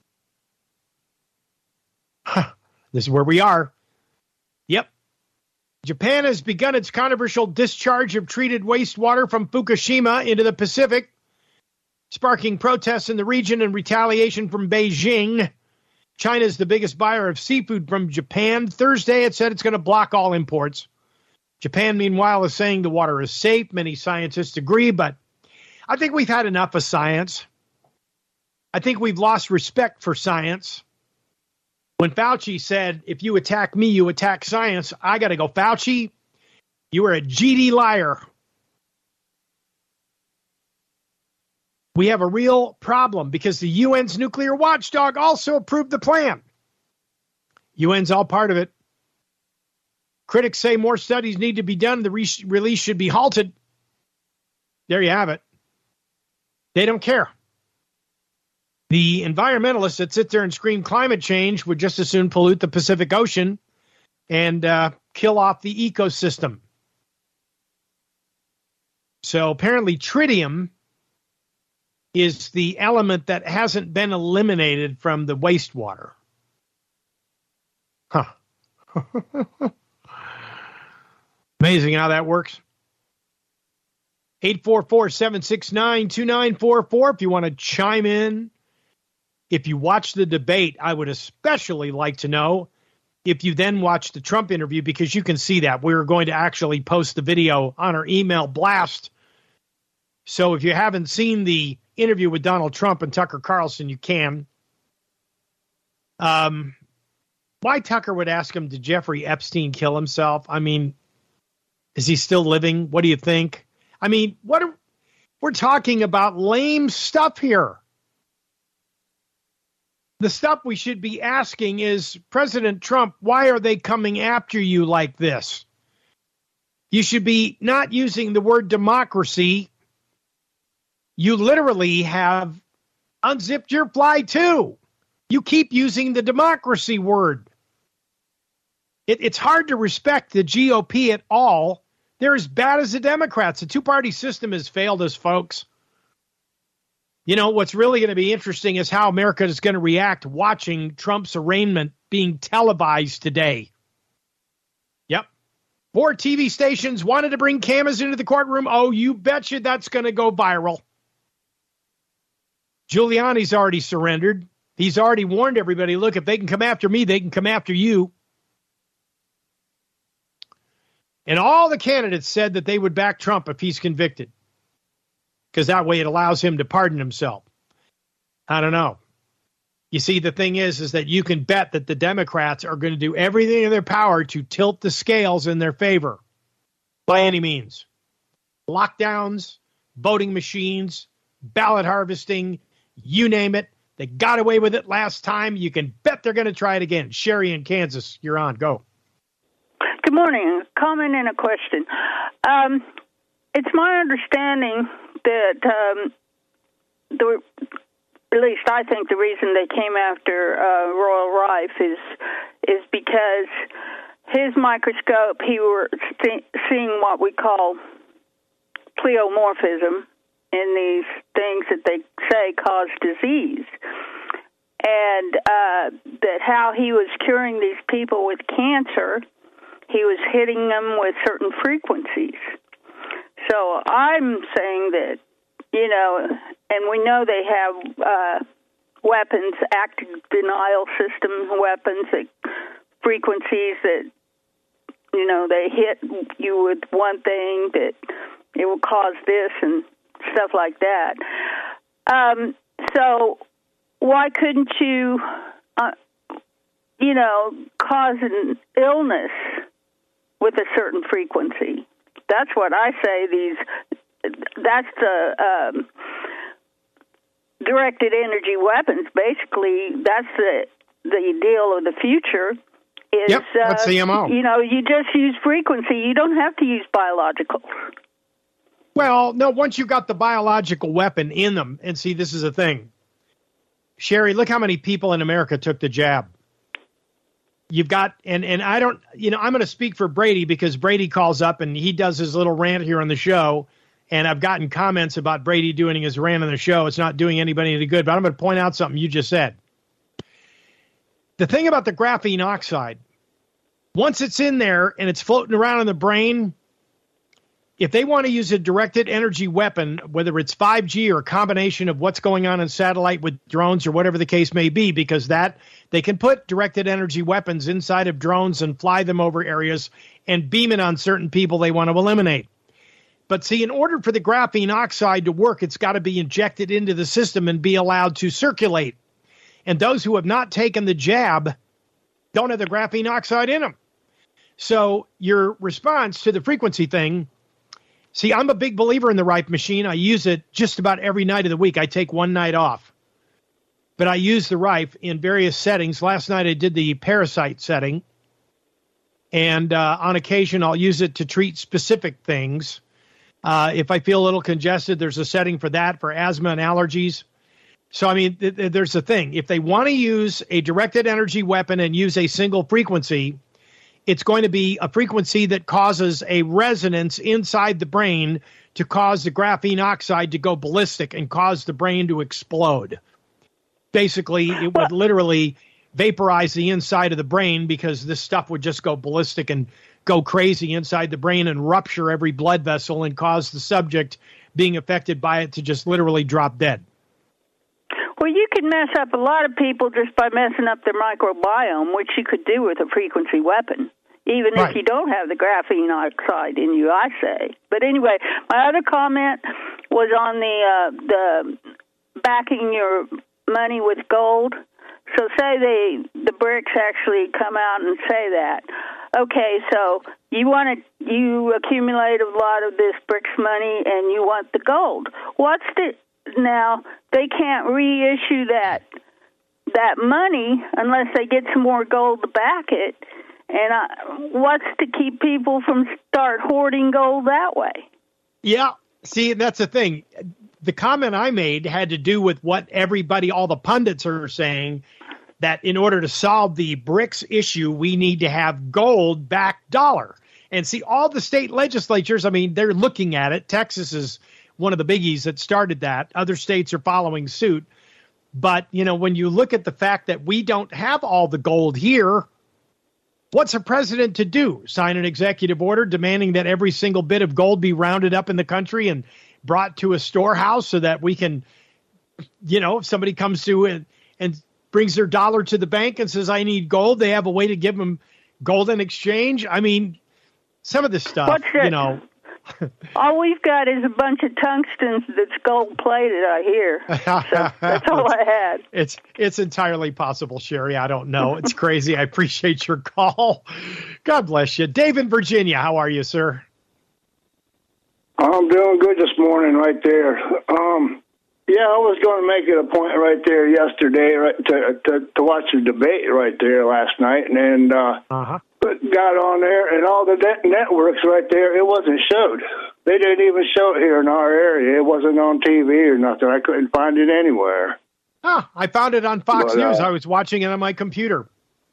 This is where we are. Yep. Japan has begun its controversial discharge of treated wastewater from Fukushima into the Pacific, sparking protests in the region and retaliation from Beijing. China is the biggest buyer of seafood from Japan. Thursday, it said it's going to block all imports. Japan, meanwhile, is saying the water is safe. Many scientists agree, but I think we've had enough of science. I think we've lost respect for science. When Fauci said, if you attack me, you attack science, I got to go, Fauci, you are a GD liar. We have a real problem because the UN's nuclear watchdog also approved the plan. UN's all part of it. Critics say more studies need to be done. The release should be halted. There you have it. They don't care. The environmentalists that sit there and scream climate change would just as soon pollute the Pacific Ocean and kill off the ecosystem. So apparently tritium is the element that hasn't been eliminated from the wastewater. Huh. Amazing how that works. 844-769-2944 if you want to chime in If you watch the debate, I would especially like to know if you then watch the Trump interview, because you can see that. We're going to actually post the video on our email blast. So if you haven't seen the interview with Donald Trump and Tucker Carlson, you can. Why Tucker would ask him, did Jeffrey Epstein kill himself? I mean, is he still living? What do you think? I mean, we're talking about lame stuff here. The stuff we should be asking is, President Trump, why are they coming after you like this? You should be not using the word democracy. You literally have unzipped your fly too. You keep using the democracy word. It's hard to respect the GOP at all. They're as bad as the Democrats. The two-party system has failed us, folks. You know, what's really going to be interesting is how America is going to react watching Trump's arraignment being televised today. Yep. 4 TV stations wanted to bring cameras into the courtroom. Oh, you betcha that's going to go viral. Giuliani's already surrendered. He's already warned everybody, look, if they can come after me, they can come after you. And all the candidates said that they would back Trump if he's convicted, because that way it allows him to pardon himself. I don't know. You see, the thing is that you can bet that the Democrats are going to do everything in their power to tilt the scales in their favor by any means. Lockdowns, voting machines, ballot harvesting, you name it. They got away with it last time. You can bet they're going to try it again. Sherry in Kansas, you're on. Go. Good morning. A comment and a question. It's my understanding that at least I think the reason they came after Royal Rife is because his microscope, he were seeing what we call pleomorphism in these things that they say cause disease. And that how he was curing these people with cancer, he was hitting them with certain frequencies. So I'm saying that, you know, and we know they have weapons, active denial system weapons, that frequencies that, you know, they hit you with one thing that it will cause this and stuff like that. So why couldn't you, you know, cause an illness with a certain frequency? That's what I say. That's the directed energy weapons. Basically, that's the deal of the future. Is, that's the MO. You know, you just use frequency. You don't have to use biological. Well, no, once you got the biological weapon in them, and see, this is the thing. Sherry, look how many people in America took the jab. You've got, and I don't, you know, I'm going to speak for Brady because Brady calls up and he does his little rant here on the show. And I've gotten comments about Brady doing his rant on the show. It's not doing anybody any good, but I'm going to point out something you just said. The thing about the graphene oxide, once it's in there and it's floating around in the brain, if they want to use a directed energy weapon, whether it's 5G or a combination of what's going on in satellite with drones or whatever the case may be, because that they can put directed energy weapons inside of drones and fly them over areas and beam it on certain people they want to eliminate. But see, in order for the graphene oxide to work, it's got to be injected into the system and be allowed to circulate. And those who have not taken the jab don't have the graphene oxide in them. So your response to the frequency thing, see, I'm a big believer in the Rife machine. I use it just about every night of the week. I take one night off. But I use the Rife in various settings. Last night I did the parasite setting. And on occasion I'll use it to treat specific things. If I feel a little congested, there's a setting for that, for asthma and allergies. So, I mean, there's a thing. If they want to use a directed energy weapon and use a single frequency, it's going to be a frequency that causes a resonance inside the brain to cause the graphene oxide to go ballistic and cause the brain to explode. Basically, it would literally vaporize the inside of the brain because this stuff would just go ballistic and go crazy inside the brain and rupture every blood vessel and cause the subject being affected by it to just literally drop dead. Well, you can mess up a lot of people just by messing up their microbiome, which you could do with a frequency weapon, even if you don't have the graphene oxide in you, I say. But anyway, my other comment was on the backing your money with gold. So say the BRICS actually come out and say that. Okay, so you accumulate a lot of this BRICS money and you want the gold. Now they can't reissue that money unless they get some more gold to back it. And what's to keep people from start hoarding gold that way? Yeah, see, that's the thing. The comment I made had to do with what all the pundits are saying, that in order to solve the BRICS issue, we need to have gold-backed dollar. And see, all the state legislatures, I mean, they're looking at it. Texas is one of the biggies that started that. Other states are following suit. But, when you look at the fact that we don't have all the gold here, what's a president to do? Sign an executive order demanding that every single bit of gold be rounded up in the country and brought to a storehouse so that we can, if somebody comes to it and brings their dollar to the bank and says, I need gold, they have a way to give them gold in exchange. I mean, some of this stuff, All we've got is a bunch of tungstens that's gold-plated, I hear. So that's all I had. It's entirely possible, Sherry. I don't know. It's crazy. I appreciate your call. God bless you. Dave in Virginia, how are you, sir? I'm doing good this morning right there. I was going to make it a point right there yesterday to watch the debate right there last night, and got on there, and all the networks right there, it wasn't showed. They didn't even show it here in our area. It wasn't on TV or nothing. I couldn't find it anywhere. I found it on Fox News. I was watching it on my computer.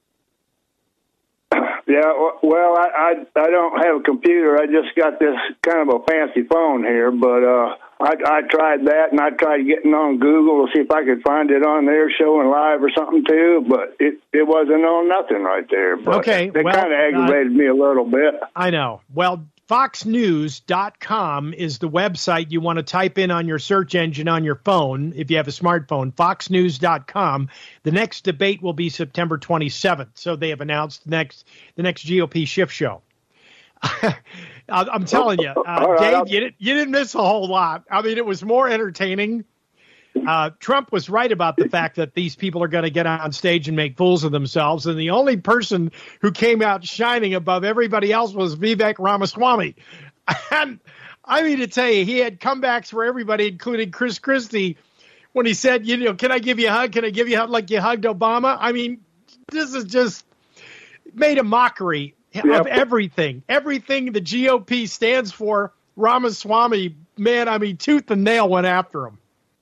Yeah, well, I don't have a computer. I just got this kind of a fancy phone here, but I tried that, and I tried getting on Google to see if I could find it on there showing live or something too, but it wasn't on nothing right there. But okay, it kind of aggravated me a little bit. I know. Well, FoxNews.com is the website you want to type in on your search engine on your phone if you have a smartphone, FoxNews.com. The next debate will be September 27th, so they have announced the next GOP shift show. I'm telling you, Dave, you didn't miss a whole lot. I mean, it was more entertaining. Trump was right about the fact that these people are going to get on stage and make fools of themselves. And the only person who came out shining above everybody else was Vivek Ramaswamy. And I mean to tell you, he had comebacks for everybody, including Chris Christie, when he said, can I give you a hug? Can I give you a hug like you hugged Obama? I mean, this is just made a mockery of everything. Everything the GOP stands for, Ramaswamy, man, I mean, tooth and nail went after him.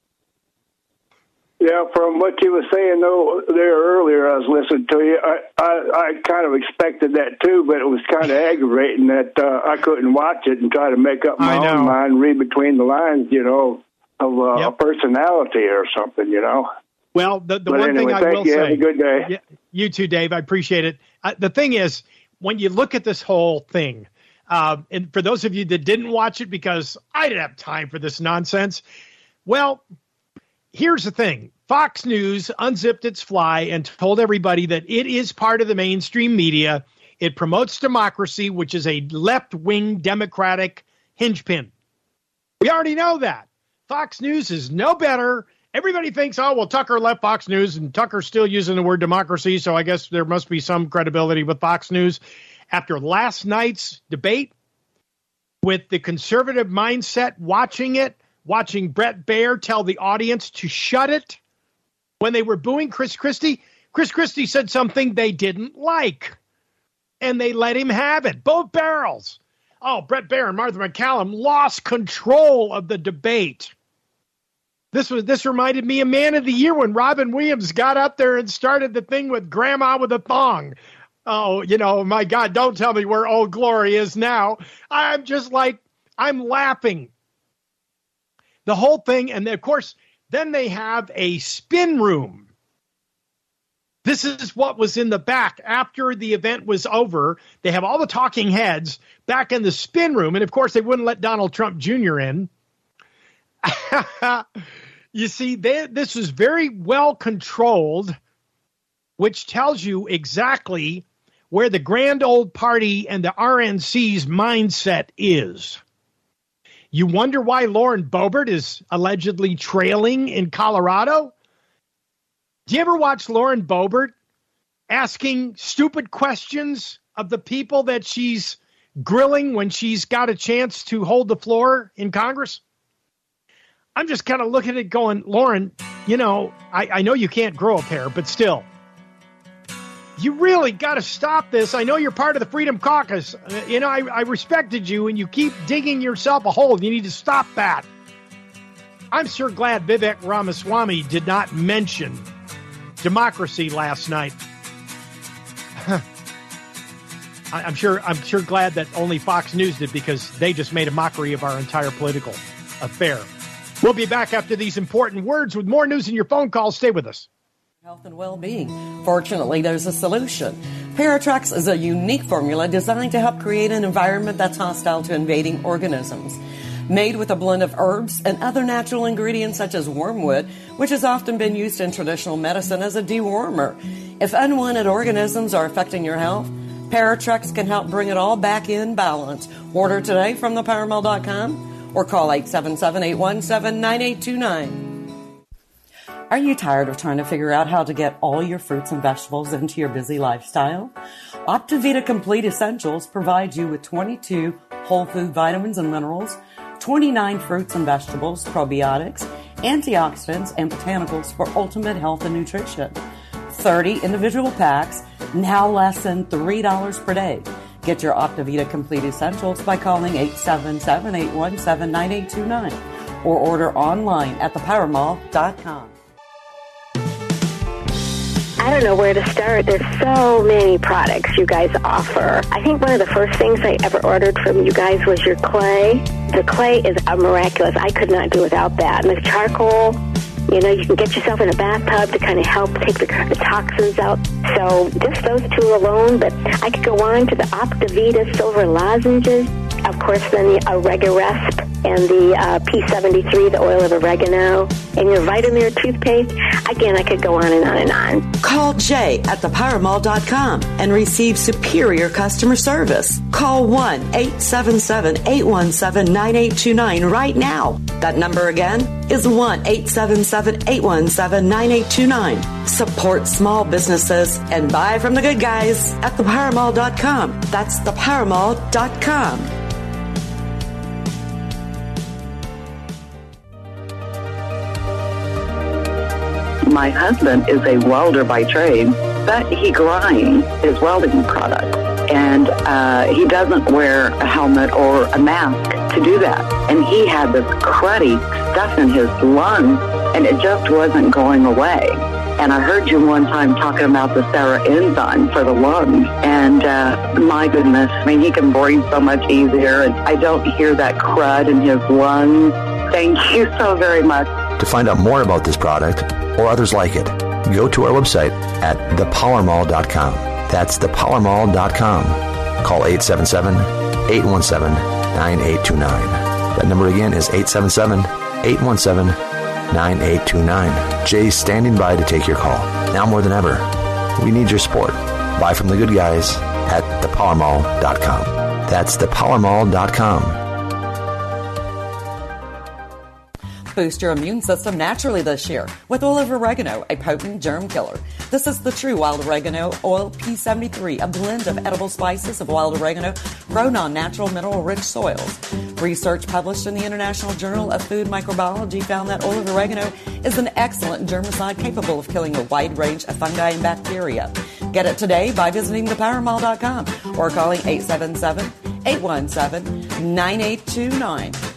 Yeah, from what you were saying there earlier, I was listening to you. I kind of expected that too, but it was kind of aggravating that I couldn't watch it and try to make up my own mind, read between the lines, of a personality or something, Well, the one thing I will say. Have a good day. Yeah, you too, Dave. I appreciate it. The thing is, when you look at this whole thing, and for those of you that didn't watch it because I didn't have time for this nonsense, well, here's the thing. Fox News unzipped its fly and told everybody that it is part of the mainstream media. It promotes democracy, which is a left-wing Democratic hinge-pin. We already know that. Fox News is no better. Everybody thinks, Tucker left Fox News, and Tucker's still using the word democracy, so I guess there must be some credibility with Fox News. After last night's debate, with the conservative mindset watching Brett Baer tell the audience to shut it, when they were booing Chris Christie said something they didn't like, and they let him have it. Both barrels. Brett Baer and Martha McCallum lost control of the debate. This reminded me of Man of the Year when Robin Williams got up there and started the thing with Grandma with a Thong. My God, don't tell me where Old Glory is now. I'm just like, I'm laughing. The whole thing, and of course, then they have a spin room. This is what was in the back after the event was over. They have all the talking heads back in the spin room, and of course, they wouldn't let Donald Trump Jr. in. You see, this is very well controlled, which tells you exactly where the grand old party and the RNC's mindset is. You wonder why Lauren Boebert is allegedly trailing in Colorado? Do you ever watch Lauren Boebert asking stupid questions of the people that she's grilling when she's got a chance to hold the floor in Congress? I'm just kind of looking at it going, Lauren, you know, I know you can't grow a pair, but still, you really got to stop this. I know you're part of the Freedom Caucus. You know, I respected you, and you keep digging yourself a hole. You need to stop that. I'm sure glad Vivek Ramaswamy did not mention democracy last night. I'm sure glad that only Fox News did, because they just made a mockery of our entire political affair. We'll be back after these important words with more news in your phone calls. Stay with us. Health and well-being. Fortunately, there's a solution. Paratrex is a unique formula designed to help create an environment that's hostile to invading organisms. Made with a blend of herbs and other natural ingredients such as wormwood, which has often been used in traditional medicine as a dewormer. If unwanted organisms are affecting your health, Paratrex can help bring it all back in balance. Order today from thepowermall.com or call 877-817-9829. Are you tired of trying to figure out how to get all your fruits and vegetables into your busy lifestyle? Optivita Complete Essentials provides you with 22 whole food vitamins and minerals, 29 fruits and vegetables, probiotics, antioxidants, and botanicals for ultimate health and nutrition. 30 individual packs, now less than $3 per day. Get your Optivita Complete Essentials by calling 877-817-9829 or order online at thepowermall.com. I don't know where to start. There's so many products you guys offer. I think one of the first things I ever ordered from you guys was your clay. The clay is miraculous. I could not do without that. And the charcoal, you know, you can get yourself in a bathtub to kind of help take the toxins out. So just those two alone, but I could go on to the Optivita Silver Lozenges. Of course, then the Oregaresp and the P73, the oil of oregano, and your Vitamir toothpaste. Again, I could go on and on and on. Call Jay at thepowermall.com and receive superior customer service. Call 1-877-817-9829 right now. That number again is 1-877-817-9829. Support small businesses and buy from the good guys at thepowermall.com. That's thepowermall.com. My husband is a welder by trade, but he grinds his welding product. And he doesn't wear a helmet or a mask to do that. And he had this cruddy stuff in his lungs, and it just wasn't going away. And I heard you one time talking about the Sarah enzyme for the lungs. And my goodness, I mean, he can breathe so much easier, and I don't hear that crud in his lungs. Thank you so very much. To find out more about this product or others like it, go to our website at thepowermall.com. That's thepowermall.com. Call 877-817-9829. That number again is 877-817-9829. Jay's standing by to take your call. Now more than ever, we need your support. Buy from the good guys at thepowermall.com. That's thepowermall.com. Boost your immune system naturally this year with oil of oregano, a potent germ killer. This is the true wild oregano oil P73, a blend of edible spices of wild oregano grown on natural mineral-rich soils. Research published in the International Journal of Food Microbiology found that oil of oregano is an excellent germicide capable of killing a wide range of fungi and bacteria. Get it today by visiting thepowermall.com or calling 877-817-9829.